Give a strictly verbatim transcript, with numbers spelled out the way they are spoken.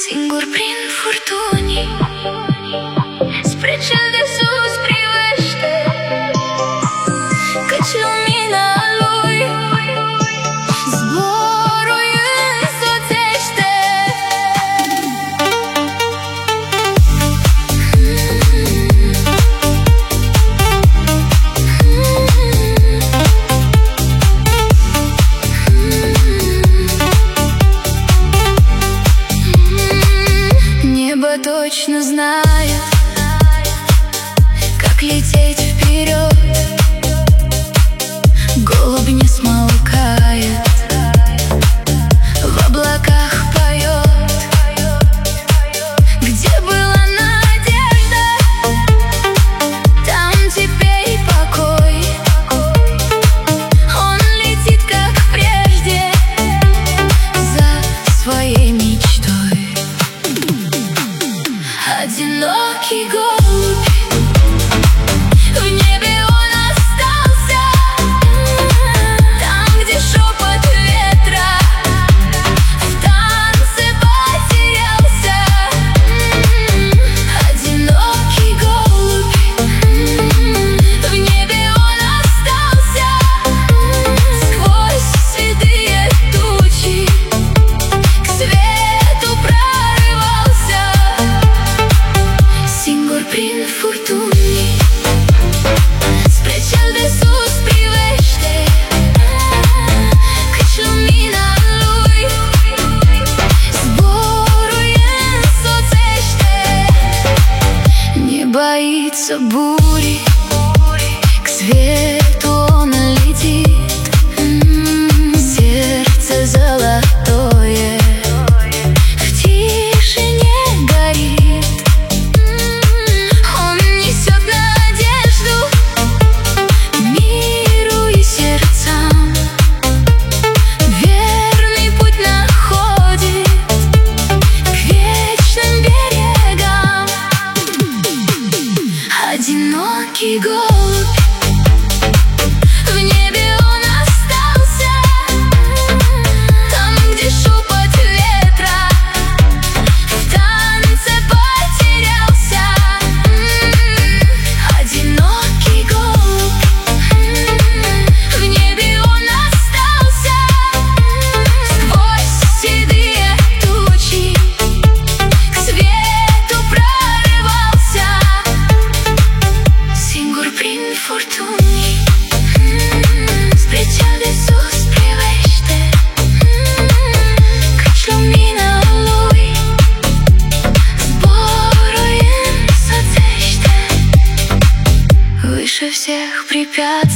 Singur prin furtuni, spre cel de sus privește, căci lumina lui zborul însoțește. Небо точно знает, как лететь вперед. Голубь не смолкает, в облаках поет. Где была надежда, там теперь покой. Он летит, как прежде, за своей мечтой. Одинокий голубь, в небе он остался, там, где шепот ветра в танце потерялся. Одинокий голубь, в небе он остался, сквозь седые тучи к свету прорывался. Singur prin furtuni, spre cel de sus privește, căci lumina lui zborul însoțește. Не боится бури, к свету он летит. Сердце золотое в тишине горит. Он несет надежду миру и сердцам, верный путь находит к вечным берегам. Одинокий голубь, в небе он остался, там, где шепот ветра в танце потерялся. Одинокий голубь, в небе он остался, сквозь седые тучи к свету прорывался. Singur prin furtuni, spre cel de sus privește, căci lumina lui zborul însoțește. Выше всех препятствий